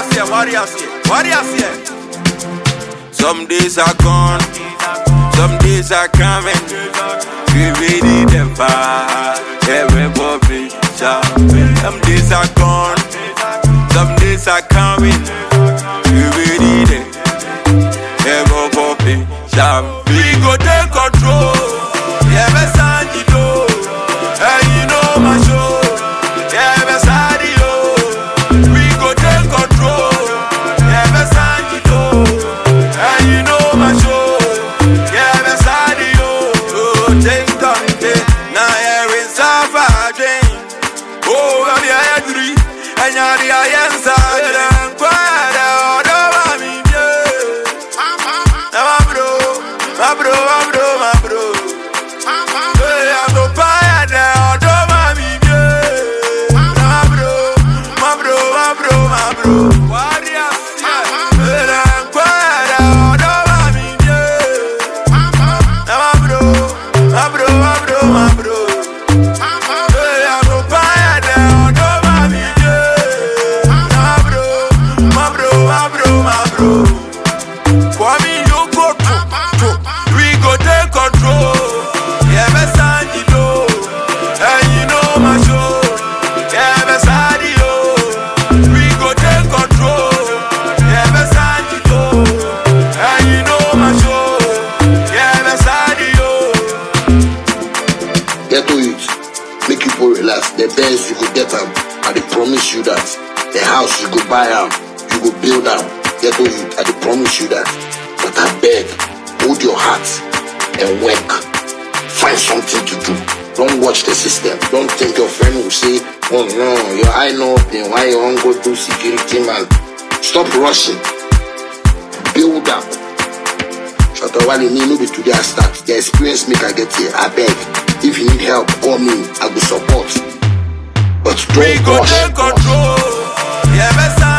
Some days are gone, some days are coming. We ready them fire, everybody shout. Some days are gone, some days are coming. We ready them, everybody shout. We go take control, yeah, best and you know, and you know my show, yeah, best and you know. We go take control, yeah, best and you know, and you know my show, yeah, best and you know. Oh, take control, now you're in Safari. Oh, I'm your dream, and you're the answer. The Benz you could get them, and they promise you that. The house you could buy them, you could build them. Ghetto youth, and they promise you that. But I beg, hold your heart and work. Find something to do. Don't watch the system. Don't think your friend will say, oh no, your eye no open, why you won't go do security man? Stop rushing. Build up. Shut up while you need to be to their start. The experience make I get here. I beg. If you need help, call me. I will support. But don't we go take control. Yeah,